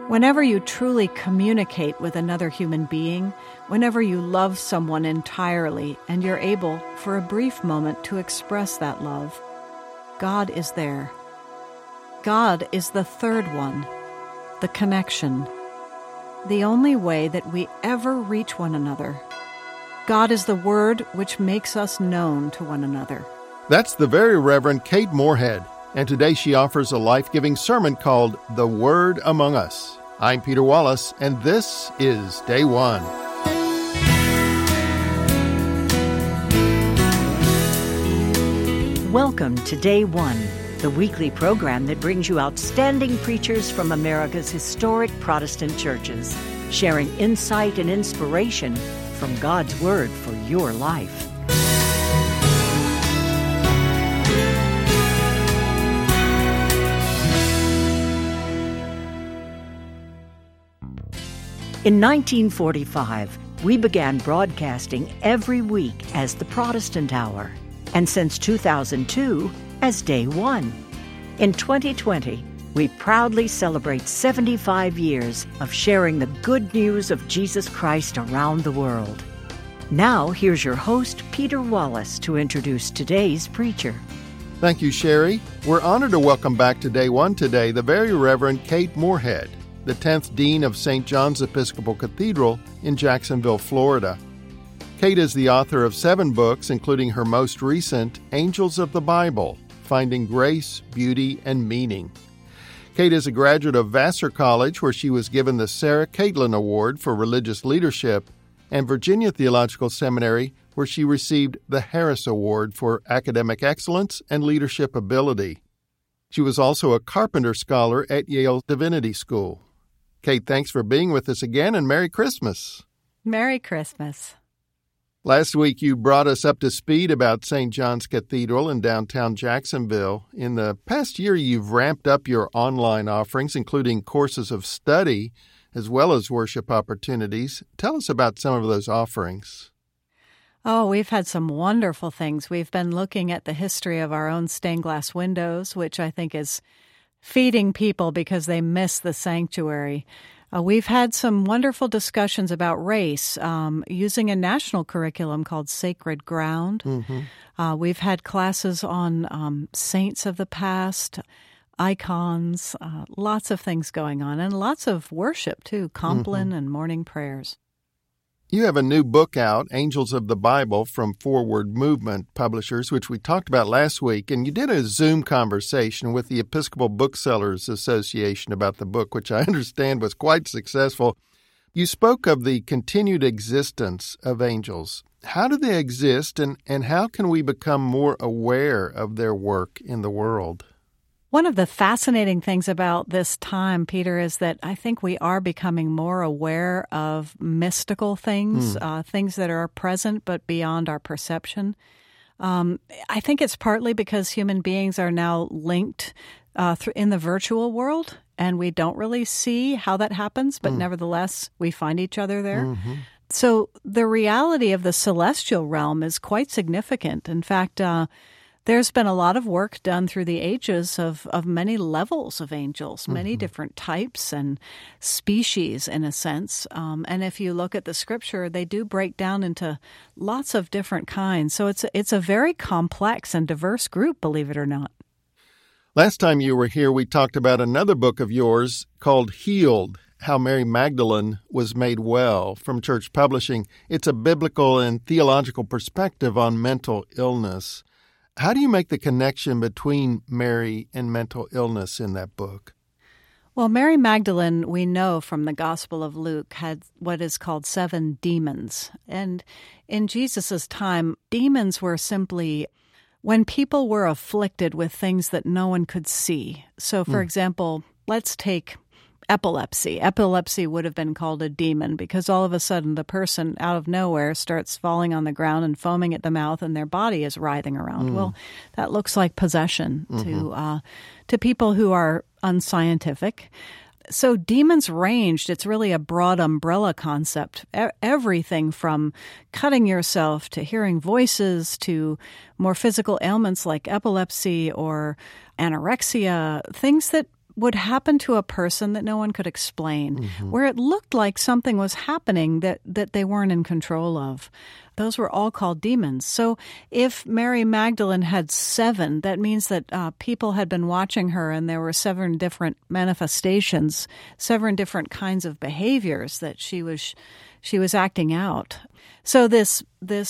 Whenever you truly communicate with another human being, whenever you love someone entirely and you're able, for a brief moment, to express that love, God is there. God is the third one, the connection, the only way that we ever reach one another. God is the word which makes us known to one another. That's the Very Reverend Kate Moorhead, and today she offers a life-giving sermon called The Word Among Us. I'm Peter Wallace, and this is Day One. Welcome to Day One, the weekly program that brings you outstanding preachers from America's historic Protestant churches, sharing insight and inspiration from God's Word for your life. In 1945, we began broadcasting every week as the Protestant Hour, and since 2002 as Day One. In 2020, we proudly celebrate 75 years of sharing the good news of Jesus Christ around the world. Now, here's your host, Peter Wallace, to introduce today's preacher. Thank you, Sherry. We're honored to welcome back to Day One today the Very Reverend Kate Moorhead, the 10th Dean of St. John's Episcopal Cathedral in Jacksonville, Florida. Kate is the author of 7 books, including her most recent, Angels of the Bible, Finding Grace, Beauty, and Meaning. Kate is a graduate of Vassar College, where she was given the Sarah Catlin Award for Religious Leadership, and Virginia Theological Seminary, where she received the Harris Award for Academic Excellence and Leadership Ability. She was also a Carpenter Scholar at Yale Divinity School. Kate, thanks for being with us again, and Merry Christmas. Merry Christmas. Last week, you brought us up to speed about St. John's Cathedral in downtown Jacksonville. In the past year, you've ramped up your online offerings, including courses of study, as well as worship opportunities. Tell us about some of those offerings. Oh, we've had some wonderful things. We've been looking at the history of our own stained glass windows, which I think is feeding people because they miss the sanctuary. We've had some wonderful discussions about race using a national curriculum called Sacred Ground. We've had classes on saints of the past, icons, lots of things going on, and lots of worship, too, Compline and morning prayers. You have a new book out, Angels of the Bible, from Forward Movement Publishers, which we talked about last week, and you did a Zoom conversation with the Episcopal Booksellers Association about the book, which I understand was quite successful. You spoke of the continued existence of angels. How do they exist, and how can we become more aware of their work in the world? One of the fascinating things about this time, Peter, is that I think we are becoming more aware of mystical things, things that are present but beyond our perception. I think it's partly because human beings are now linked in the virtual world, and we don't really see how that happens, but nevertheless, we find each other there. So the reality of the celestial realm is quite significant. In fact, there's been a lot of work done through the ages of many levels of angels, many different types and species, in a sense. And if you look at the Scripture, they do break down into lots of different kinds. So it's a very complex and diverse group, believe it or not. Last time you were here, we talked about another book of yours called Healed, How Mary Magdalene Was Made Well, from Church Publishing. It's a biblical and theological perspective on mental illness. How do you make the connection between Mary and mental illness in that book? Well, Mary Magdalene, we know from the Gospel of Luke, had what is called 7 demons. And in Jesus' time, demons were simply when people were afflicted with things that no one could see. So, for example, let's take epilepsy. Epilepsy would have been called a demon because all of a sudden the person out of nowhere starts falling on the ground and foaming at the mouth and their body is writhing around. Well, that looks like possession to people who are unscientific. So demons ranged. It's really a broad umbrella concept. Everything from cutting yourself to hearing voices to more physical ailments like epilepsy or anorexia, things that would happen to a person that no one could explain, where it looked like something was happening that they weren't in control of. Those were all called demons. So if Mary Magdalene had 7, that means that people had been watching her, and there were 7 different manifestations, 7 different kinds of behaviors that she was acting out. So this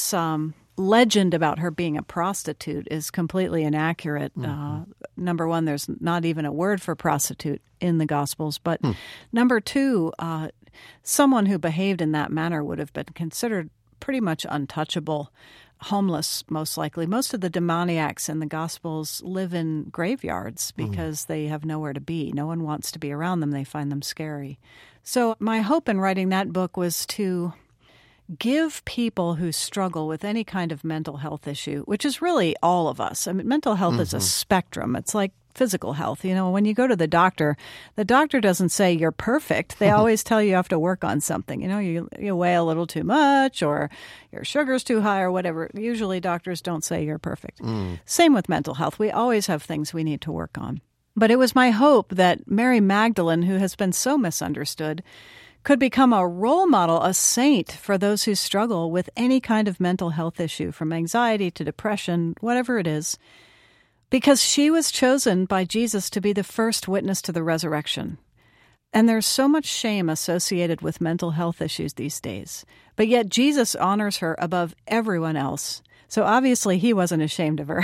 legend about her being a prostitute is completely inaccurate. Number one, there's not even a word for prostitute in the Gospels. But number 2, someone who behaved in that manner would have been considered pretty much untouchable, homeless, most likely. Most of the demoniacs in the Gospels live in graveyards because they have nowhere to be. No one wants to be around them. They find them scary. So my hope in writing that book was to give people who struggle with any kind of mental health issue, which is really all of us. I mean, mental health is a spectrum. It's like physical health. You know, when you go to the doctor doesn't say you're perfect. They always tell you have to work on something. You know, you weigh a little too much, or your sugar's too high, or whatever. Usually doctors don't say you're perfect. Same with mental health. We always have things we need to work on. But it was my hope that Mary Magdalene, who has been so misunderstood, could become a role model, a saint for those who struggle with any kind of mental health issue, from anxiety to depression, whatever it is, because she was chosen by Jesus to be the first witness to the resurrection. And there's so much shame associated with mental health issues these days, but yet Jesus honors her above everyone else. So obviously he wasn't ashamed of her.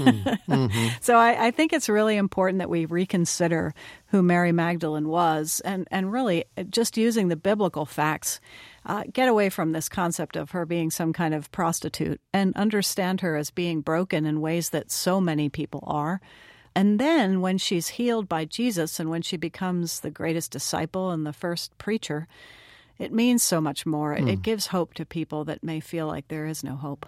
So I think it's really important that we reconsider who Mary Magdalene was, and really just using the biblical facts, get away from this concept of her being some kind of prostitute and understand her as being broken in ways that so many people are. And then when she's healed by Jesus and when she becomes the greatest disciple and the first preacher, it means so much more. It gives hope to people that may feel like there is no hope.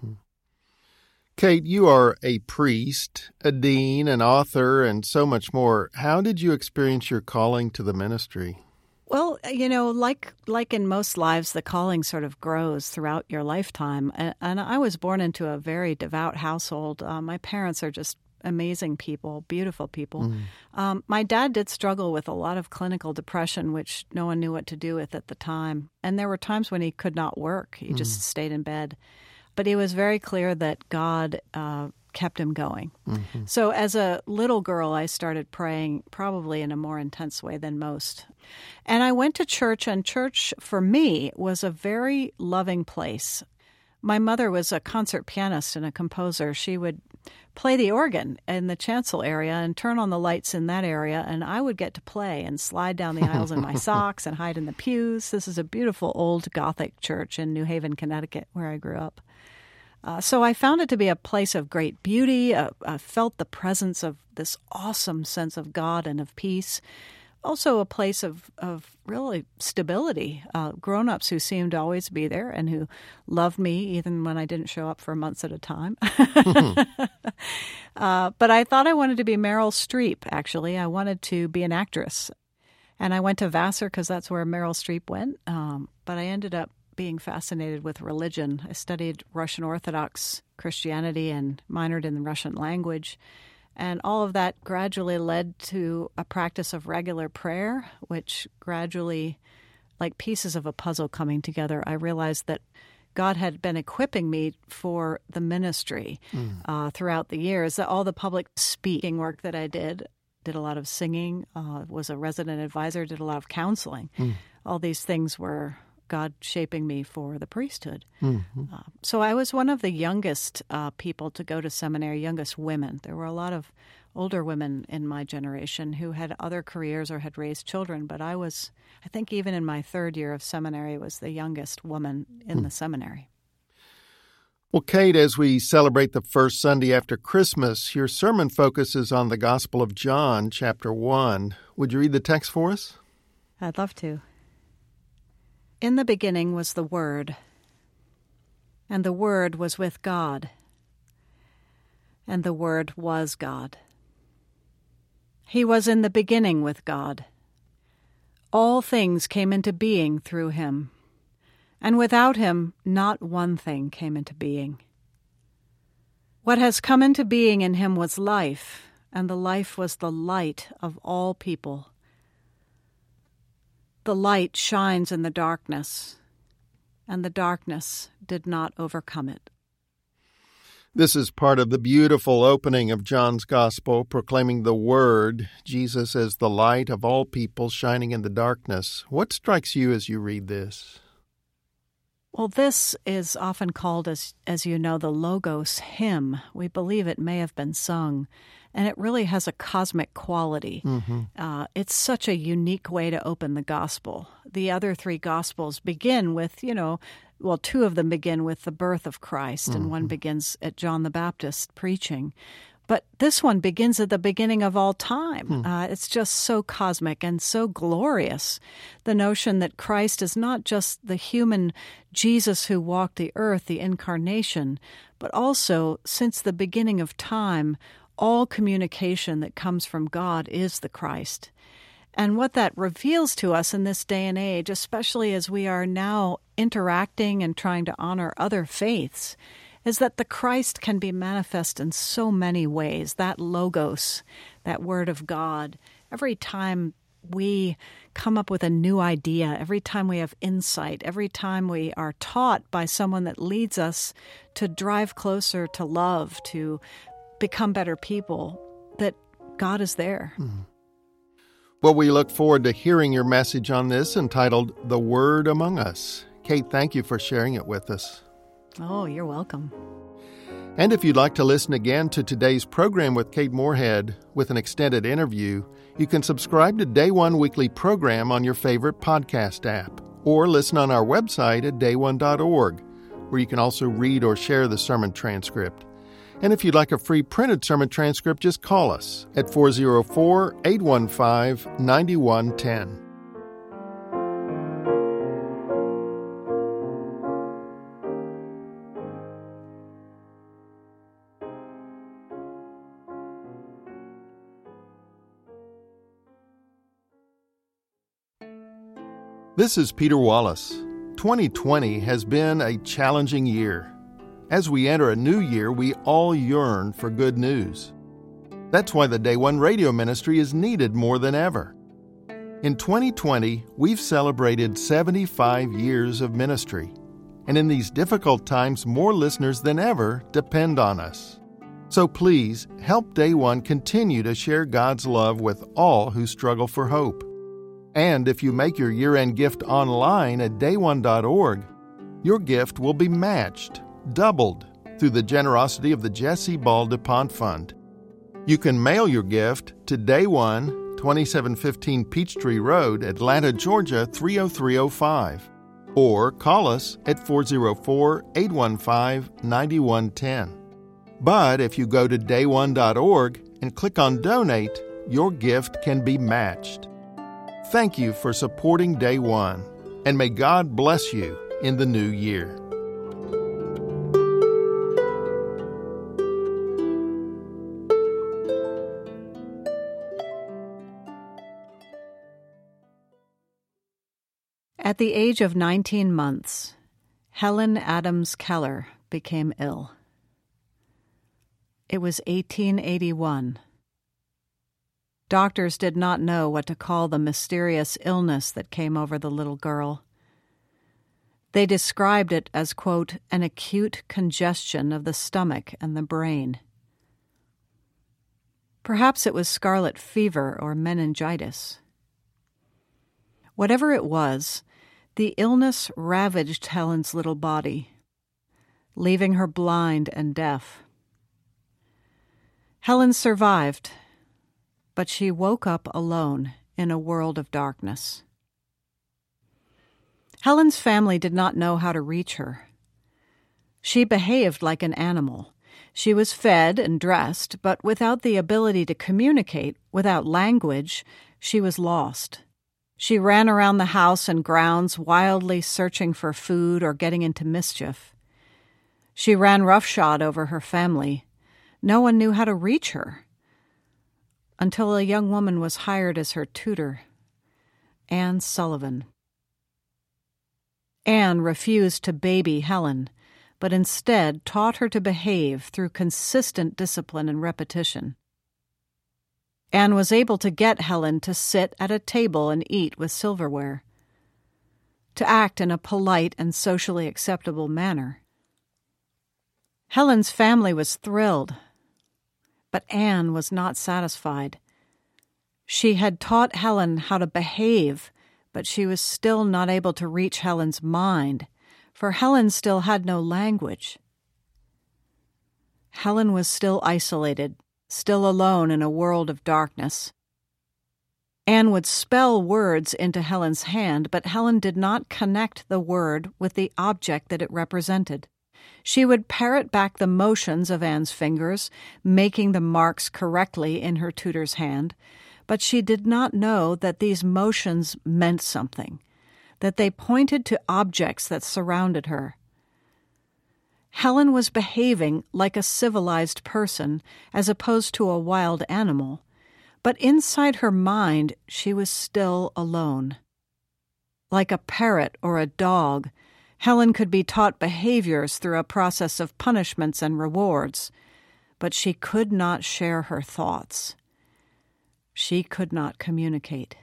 Kate, you are a priest, a dean, an author, and so much more. How did you experience your calling to the ministry? Well, you know, like in most lives, the calling sort of grows throughout your lifetime. And I was born into a very devout household. My parents are just amazing people, beautiful people. My dad did struggle with a lot of clinical depression, which no one knew what to do with at the time. And there were times when he could not work. He just stayed in bed. But it was very clear that God kept him going. So as a little girl, I started praying probably in a more intense way than most. And I went to church, and church for me was a very loving place. My mother was a concert pianist and a composer. She would play the organ in the chancel area and turn on the lights in that area, and I would get to play and slide down the aisles in my socks and hide in the pews. This is a beautiful old Gothic church in New Haven, Connecticut, where I grew up. So I found it to be a place of great beauty. I felt the presence of this awesome sense of God and of peace. Also a place of really stability. Grown-ups who seemed to always be there and who loved me even when I didn't show up for months at a time. But I thought I wanted to be Meryl Streep, actually. I wanted to be an actress. And I went to Vassar because that's where Meryl Streep went. But I ended up being fascinated with religion. I studied Russian Orthodox Christianity and minored in the Russian language. And all of that gradually led to a practice of regular prayer, which gradually, like pieces of a puzzle coming together, I realized that God had been equipping me for the ministry throughout the years. All the public speaking work that I did a lot of singing, was a resident advisor, did a lot of counseling. All these things were God shaping me for the priesthood. So I was one of the youngest people to go to seminary, youngest women. There were a lot of older women in my generation who had other careers or had raised children, but I think even in my 3rd year of seminary, was the youngest woman in the seminary. Well, Kate, as we celebrate the first Sunday after Christmas, your sermon focuses on the Gospel of John, chapter 1. Would you read the text for us? I'd love to. In the beginning was the Word, and the Word was with God, and the Word was God. He was in the beginning with God. All things came into being through him, and without him not one thing came into being. What has come into being in him was life, and the life was the light of all people. The light shines in the darkness, and the darkness did not overcome it. This is part of the beautiful opening of John's Gospel, proclaiming the Word, Jesus as the light of all people shining in the darkness. What strikes you as you read this? Well, this is often called, as you know, the Logos hymn. We believe it may have been sung, and it really has a cosmic quality. It's such a unique way to open the Gospel. The other three Gospels begin with, two of them begin with the birth of Christ, and one begins at John the Baptist preaching. But this one begins at the beginning of all time. It's just so cosmic and so glorious. The notion that Christ is not just the human Jesus who walked the earth, the incarnation, but also, since the beginning of time, all communication that comes from God is the Christ. And what that reveals to us in this day and age, especially as we are now interacting and trying to honor other faiths, is that the Christ can be manifest in so many ways. That Logos, that Word of God, every time we come up with a new idea, every time we have insight, every time we are taught by someone that leads us to drive closer to love, to become better people, that God is there. Well, we look forward to hearing your message on this, entitled The Word Among Us. Kate, thank you for sharing it with us. Oh, you're welcome. And if you'd like to listen again to today's program with Kate Moorhead with an extended interview, you can subscribe to Day One Weekly Program on your favorite podcast app, or listen on our website at dayone.org, where you can also read or share the sermon transcript. And if you'd like a free printed sermon transcript, just call us at 404-815-9110. This is Peter Wallace. 2020 has been a challenging year. As we enter a new year, we all yearn for good news. That's why the Day One radio ministry is needed more than ever. In 2020, we've celebrated 75 years of ministry. And in these difficult times, more listeners than ever depend on us. So please, help Day One continue to share God's love with all who struggle for hope. And if you make your year-end gift online at dayone.org, your gift will be matched, doubled, through the generosity of the Jesse Ball DuPont Fund. You can mail your gift to Day One, 2715 Peachtree Road, Atlanta, Georgia, 30305, or call us at 404-815-9110. But if you go to dayone.org and click on Donate, your gift can be matched. Thank you for supporting Day One, and may God bless you in the new year. At the age of 19 months, Helen Adams Keller became ill. It was 1881. Doctors did not know what to call the mysterious illness that came over the little girl. They described it as, quote, an acute congestion of the stomach and the brain. Perhaps it was scarlet fever or meningitis. Whatever it was, the illness ravaged Helen's little body, leaving her blind and deaf. Helen survived, but she woke up alone in a world of darkness. Helen's family did not know how to reach her. She behaved like an animal. She was fed and dressed, but without the ability to communicate, without language, she was lost. She ran around the house and grounds, wildly searching for food or getting into mischief. She ran roughshod over her family. No one knew how to reach her, until a young woman was hired as her tutor, Anne Sullivan. Anne refused to baby Helen, but instead taught her to behave through consistent discipline and repetition. Anne was able to get Helen to sit at a table and eat with silverware, to act in a polite and socially acceptable manner. Helen's family was thrilled, but Anne was not satisfied. She had taught Helen how to behave, but she was still not able to reach Helen's mind, for Helen still had no language. Helen was still isolated, still alone in a world of darkness. Anne would spell words into Helen's hand, but Helen did not connect the word with the object that it represented. She would parrot back the motions of Anne's fingers, making the marks correctly in her tutor's hand, but she did not know that these motions meant something, that they pointed to objects that surrounded her. Helen was behaving like a civilized person as opposed to a wild animal, but inside her mind she was still alone. Like a parrot or a dog, Helen could be taught behaviors through a process of punishments and rewards, but she could not share her thoughts. She could not communicate.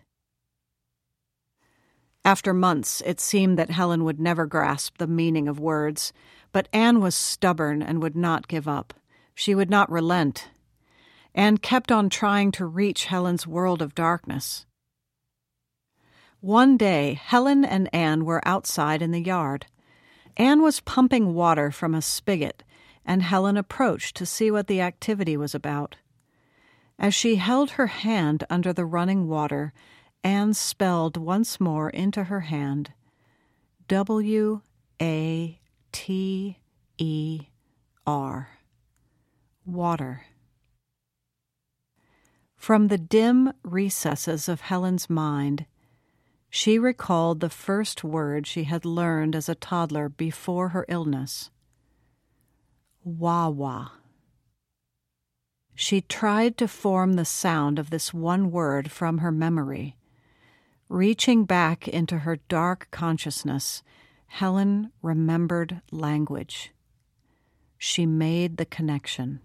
After months, it seemed that Helen would never grasp the meaning of words, but Anne was stubborn and would not give up. She would not relent. Anne kept on trying to reach Helen's world of darkness. One day, Helen and Anne were outside in the yard. Anne was pumping water from a spigot, and Helen approached to see what the activity was about. As she held her hand under the running water, Anne spelled once more into her hand, W-A-T-E-R, water. From the dim recesses of Helen's mind, she recalled the first word she had learned as a toddler before her illness, Wawa. She tried to form the sound of this one word from her memory. Reaching back into her dark consciousness, Helen remembered language. She made the connection.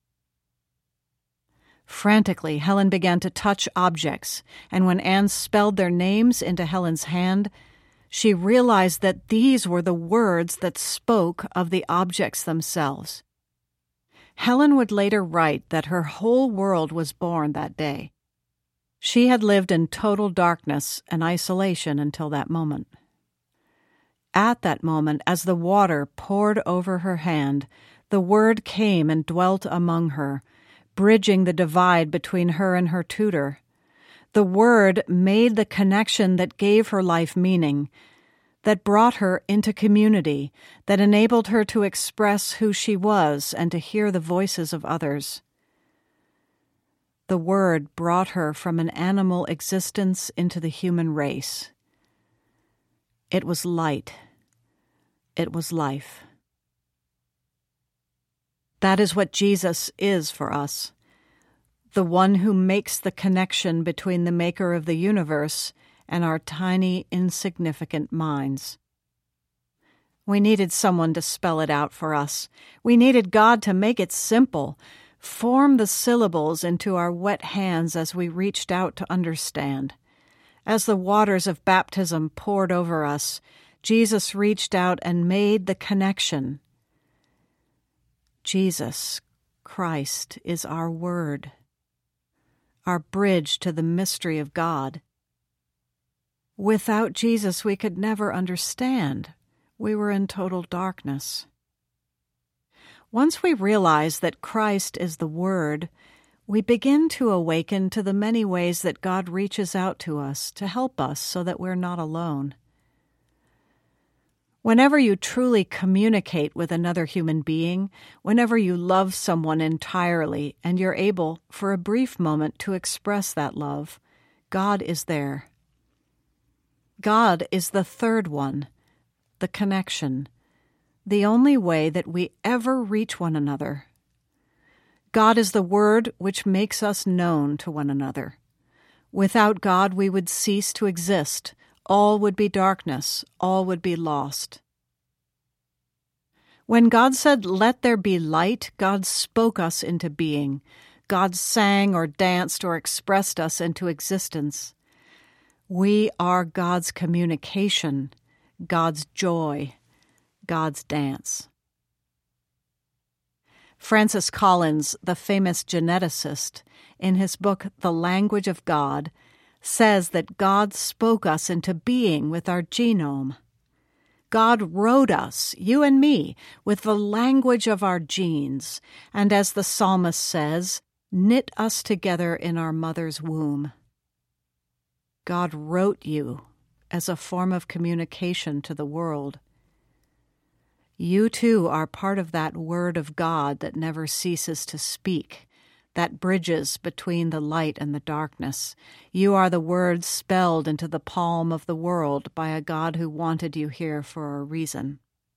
Frantically, Helen began to touch objects, and when Anne spelled their names into Helen's hand, she realized that these were the words that spoke of the objects themselves. Helen would later write that her whole world was born that day. She had lived in total darkness and isolation until that moment. At that moment, as the water poured over her hand, the word came and dwelt among her, bridging the divide between her and her tutor. The word made the connection that gave her life meaning, that brought her into community, that enabled her to express who she was and to hear the voices of others. The word brought her from an animal existence into the human race. It was light. It was life. That is what Jesus is for us, the one who makes the connection between the maker of the universe and our tiny, insignificant minds. We needed someone to spell it out for us. We needed God to make it simple, form the syllables into our wet hands as we reached out to understand. As the waters of baptism poured over us, Jesus reached out and made the connection. Jesus, Christ, is our word, our bridge to the mystery of God. Without Jesus, we could never understand. We were in total darkness. Once we realize that Christ is the Word, we begin to awaken to the many ways that God reaches out to us to help us so that we're not alone. Whenever you truly communicate with another human being, whenever you love someone entirely and you're able, for a brief moment, to express that love, God is there. God is the third one, the connection, the only way that we ever reach one another. God is the word which makes us known to one another. Without God, we would cease to exist. All would be darkness. All would be lost. When God said, "Let there be light," God spoke us into being. God sang or danced or expressed us into existence. We are God's communication, God's joy, God's dance. Francis Collins, the famous geneticist, in his book The Language of God, says that God spoke us into being with our genome. God wrote us, you and me, with the language of our genes, and as the psalmist says, knit us together in our mother's womb. God wrote you as a form of communication to the world. You too are part of that word of God that never ceases to speak, that bridges between the light and the darkness. You are the word spelled into the palm of the world by a God who wanted you here for a reason.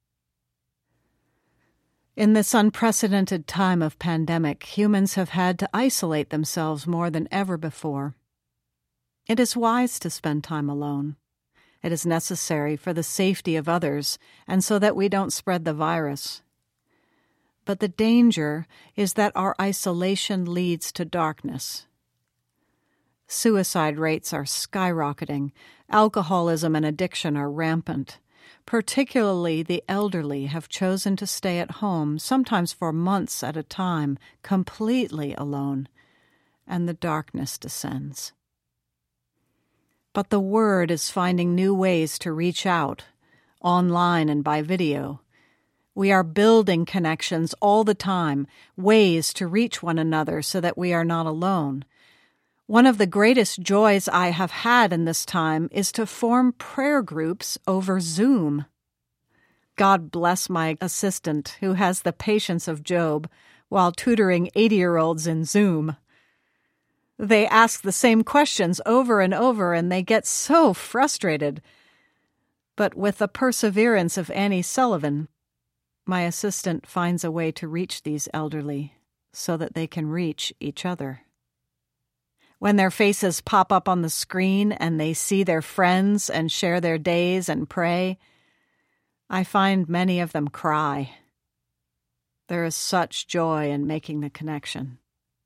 In this unprecedented time of pandemic, humans have had to isolate themselves more than ever before. It is wise to spend time alone. It is necessary for the safety of others and so that we don't spread the virus. But the danger is that our isolation leads to darkness. Suicide rates are skyrocketing. Alcoholism and addiction are rampant. Particularly the elderly have chosen to stay at home, sometimes for months at a time, completely alone, and the darkness descends. But the Word is finding new ways to reach out, online and by video. We are building connections all the time, ways to reach one another so that we are not alone. One of the greatest joys I have had in this time is to form prayer groups over Zoom. God bless my assistant who has the patience of Job while tutoring 80-year-olds in Zoom. They ask the same questions over and over, and they get so frustrated. But with the perseverance of Annie Sullivan, my assistant finds a way to reach these elderly so that they can reach each other. When their faces pop up on the screen and they see their friends and share their days and pray, I find many of them cry. There is such joy in making the connection.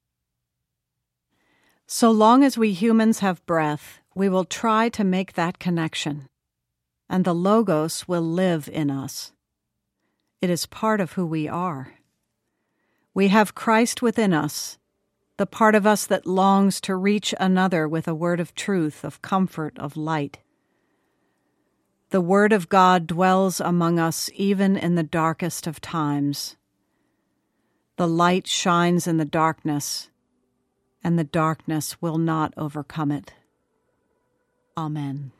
So long as we humans have breath, we will try to make that connection, and the Logos will live in us. It is part of who we are. We have Christ within us, the part of us that longs to reach another with a word of truth, of comfort, of light. The Word of God dwells among us even in the darkest of times. The light shines in the darkness, and the darkness will not overcome it. Amen.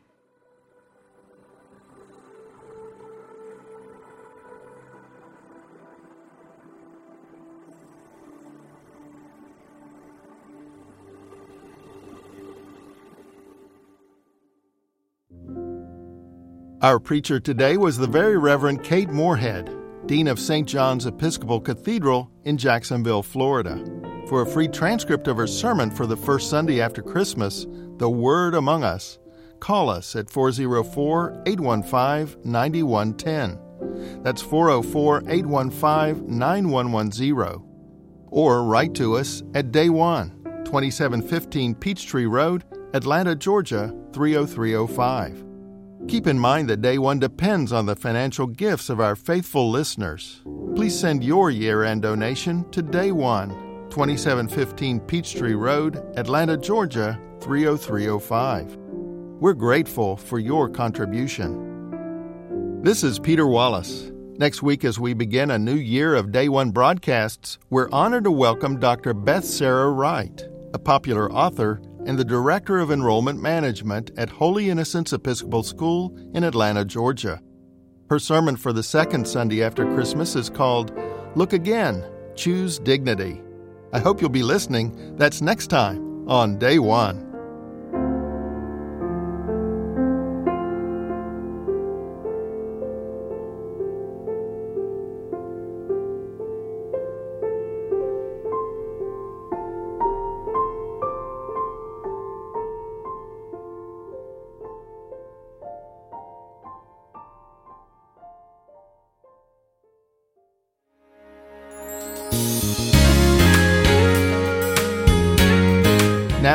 Our preacher today was the Very Reverend Kate Moorhead, Dean of St. John's Episcopal Cathedral in Jacksonville, Florida. For a free transcript of her sermon for the first Sunday after Christmas, The Word Among Us, call us at 404-815-9110. That's 404-815-9110. Or write to us at Day One, 2715 Peachtree Road, Atlanta, Georgia, 30305. Keep in mind that Day One depends on the financial gifts of our faithful listeners. Please send your year-end donation to Day One, 2715 Peachtree Road, Atlanta, Georgia, 30305. We're grateful for your contribution. This is Peter Wallace. Next week, as we begin a new year of Day One broadcasts, we're honored to welcome Dr. Beth Sarah Wright, a popular author and the Director of Enrollment Management at Holy Innocents Episcopal School in Atlanta, Georgia. Her sermon for the second Sunday after Christmas is called Look Again, Choose Dignity. I hope you'll be listening. That's next time on Day One.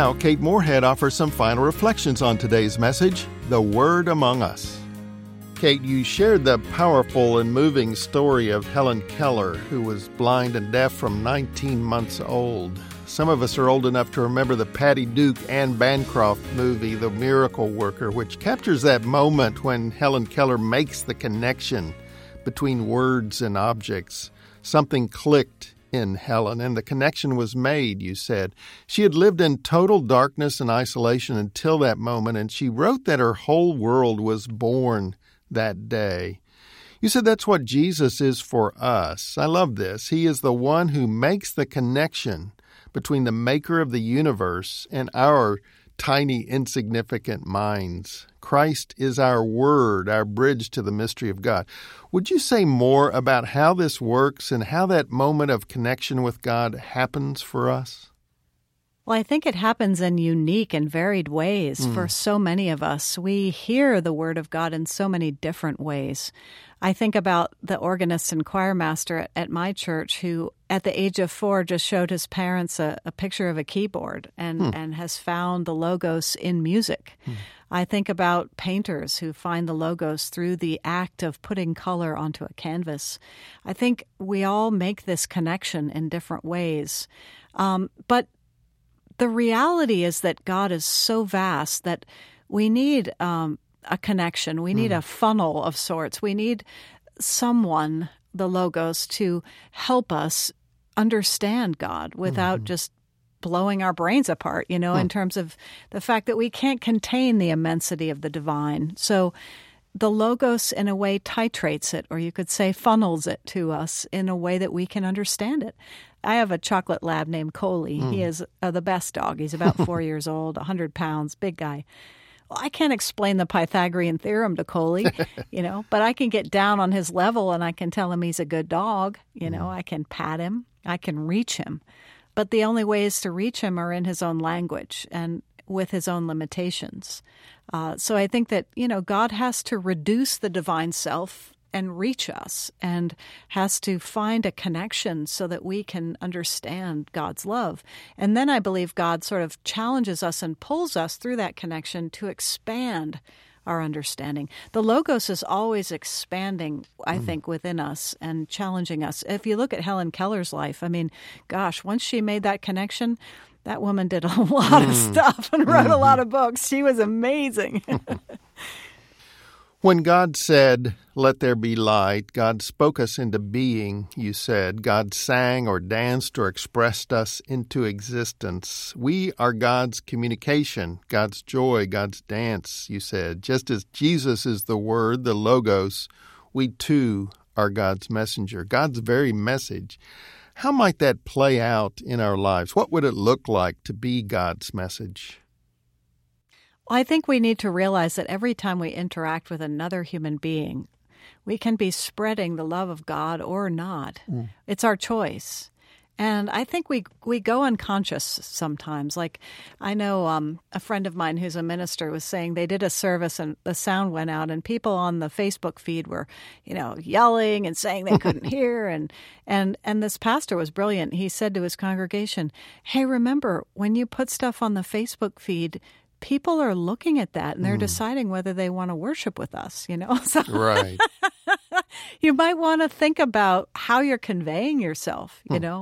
Now, Kate Moorhead offers some final reflections on today's message, The Word Among Us. Kate, you shared the powerful and moving story of Helen Keller, who was blind and deaf from 19 months old. Some of us are old enough to remember the Patty Duke Anne Bancroft movie, The Miracle Worker, which captures that moment when Helen Keller makes the connection between words and objects. Something clicked in Helen, and the connection was made, you said. She had lived in total darkness and isolation until that moment, and she wrote that her whole world was born that day. You said that's what Jesus is for us. I love this. He is the one who makes the connection between the maker of the universe and our tiny, insignificant minds. Christ is our word, our bridge to the mystery of God. Would you say more about how this works and how that moment of connection with God happens for us? Well, I think it happens in unique and varied ways for so many of us. We hear the Word of God in so many different ways. I think about the organist and choir master at my church who, at the age of 4, just showed his parents a picture of a keyboard and has found the Logos in music. I think about painters who find the Logos through the act of putting color onto a canvas. I think we all make this connection in different ways. But the reality is that God is so vast that we need a connection. We need a funnel of sorts. We need someone, the Logos, to help us understand God without just blowing our brains apart, in terms of the fact that we can't contain the immensity of the divine. So the Logos, in a way, titrates it, or you could say funnels it to us in a way that we can understand it. I have a chocolate lab named Coley. He is the best dog. He's about 4 years old, 100 pounds, big guy. Well, I can't explain the Pythagorean theorem to Coley, but I can get down on his level and I can tell him he's a good dog. I can pat him. I can reach him. But the only ways to reach him are in his own language and with his own limitations. So I think that, God has to reduce the divine self and reach us and has to find a connection so that we can understand God's love. And then I believe God sort of challenges us and pulls us through that connection to expand our understanding. The Logos is always expanding, I think, within us and challenging us. If you look at Helen Keller's life, once she made that connection, that woman did a lot of stuff and wrote a lot of books. She was amazing. When God said, "Let there be light," God spoke us into being, you said. God sang or danced or expressed us into existence. We are God's communication, God's joy, God's dance, you said. Just as Jesus is the Word, the Logos, we too are God's messenger, God's very message. How might that play out in our lives? What would it look like to be God's message? Well, I think we need to realize that every time we interact with another human being, we can be spreading the love of God or not. It's our choice. And I think we go unconscious sometimes. Like, I know a friend of mine who's a minister was saying they did a service and the sound went out and people on the Facebook feed were, yelling and saying they couldn't hear. And this pastor was brilliant. He said to his congregation, "Hey, remember, when you put stuff on the Facebook feed, people are looking at that and they're deciding whether they want to worship with us, So Right. you might want to think about how you're conveying yourself,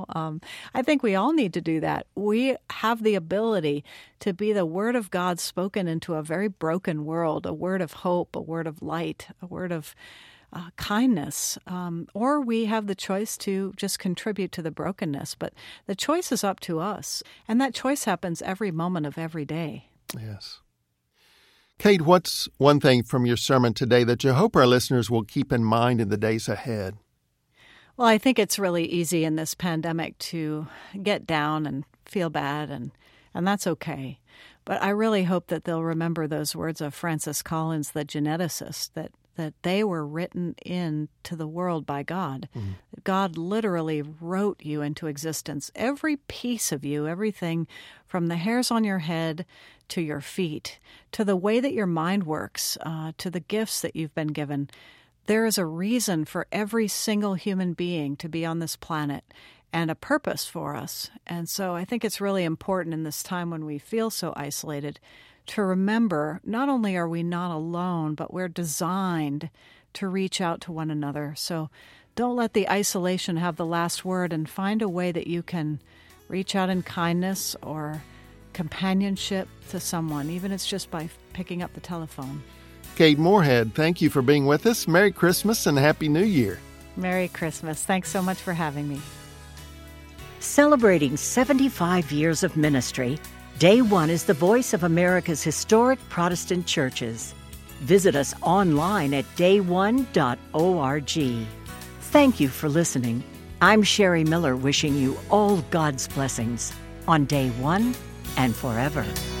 I think we all need to do that. We have the ability to be the Word of God spoken into a very broken world, a word of hope, a word of light, a word of kindness, or we have the choice to just contribute to the brokenness. But the choice is up to us, and that choice happens every moment of every day. Yes. Kate, what's one thing from your sermon today that you hope our listeners will keep in mind in the days ahead? Well, I think it's really easy in this pandemic to get down and feel bad, and that's okay. But I really hope that they'll remember those words of Francis Collins, the geneticist, that they were written into the world by God. God literally wrote you into existence. Every piece of you, everything from the hairs on your head to your feet, to the way that your mind works, to the gifts that you've been given. There is a reason for every single human being to be on this planet. and a purpose for us. And so I think it's really important in this time when we feel so isolated to remember not only are we not alone, but we're designed to reach out to one another. So don't let the isolation have the last word, and find a way that you can reach out in kindness or companionship to someone, even if it's just by picking up the telephone. Kate Moorhead, thank you for being with us. Merry Christmas and Happy New Year. Merry Christmas. Thanks so much for having me. Celebrating 75 years of ministry, Day One is the voice of America's historic Protestant churches. Visit us online at dayone.org. Thank you for listening. I'm Sherry Miller, wishing you all God's blessings on Day One and forever.